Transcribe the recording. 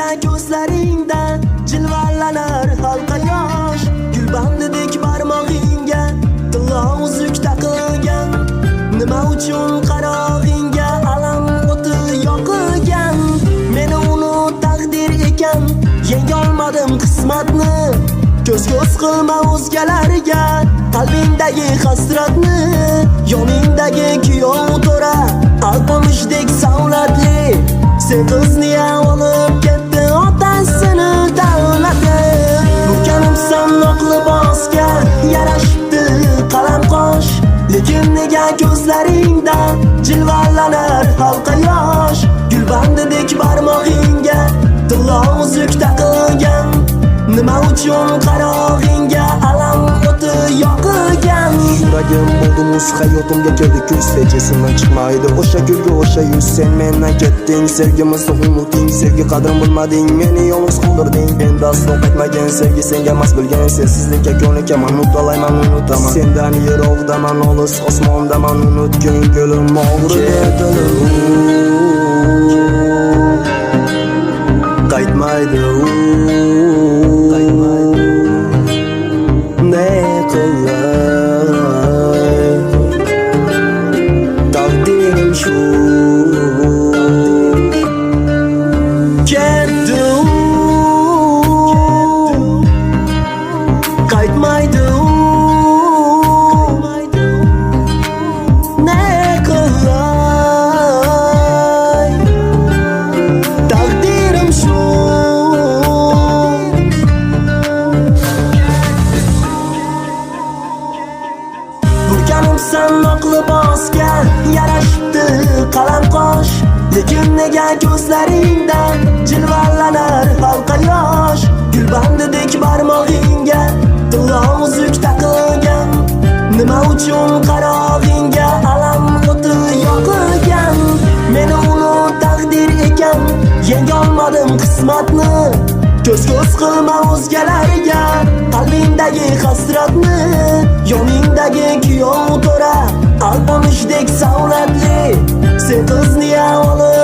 nega ko'zlaringda jilvalanar halqa yosh, gulbandidek barmog'ingga tillo uzuk taqilgan, nima uchun qarog'ingga alam o'ti yoqilgan. Meni uni taqdir ekan, yengolmadim qismatni. Ko'z qilma o'zgalarga qalbingdagi hasratni, yoningdagi kuyov to'ra alpomishdek savlatli. Sen qizni olib ketdi otasini davlati. Burkanimsan oq libosga yarashibdi qalam qosh, lekin nega ko'zlaringda jilvalanar halqa yosh, gulbandidek barmog'ingga tillo uzuk taqilgan, nima uchun qarog'ingga alam o'ti yoqilgan. Yuragim bo'ldi muz, hayotimga keldi kuz, sejasidan chiqmaydi o'sha kulgi, o'sha yuz. Sen mendan ketding, sevgimizni unuting, sevgi qadrin bilmading, meni yolg'iz qoldirding. Endi aslo qaytmagan sevgi senga mas bilgan, sensizlikka ko'nikaman, unutolayman, unutaman. Sendan yiroqdaman, olis osmondaman, unutgin ko'lim og'rida. Qaytmaydi ne qilay, taqdirim shu. Ketdi qaytmaydi ne qilay, taqdirim shu. Burkanimsan oq libosga yarashibdi qalam qosh, lekin nega ko'zlaringda jilvalanar halqa yosh, gulbandidek barmog'ingga tillo uzuk taqilgan, nima uchun qarog'ingga alam o'ti yoqilgan. Meni uni taqdir ekan, yengolmadim qismatni. Ko'z qilma o'zgalarga qalbingdagi hasratni, yoningdagi kuyov to'ra alpomishdek savlatli. Sen qizni olib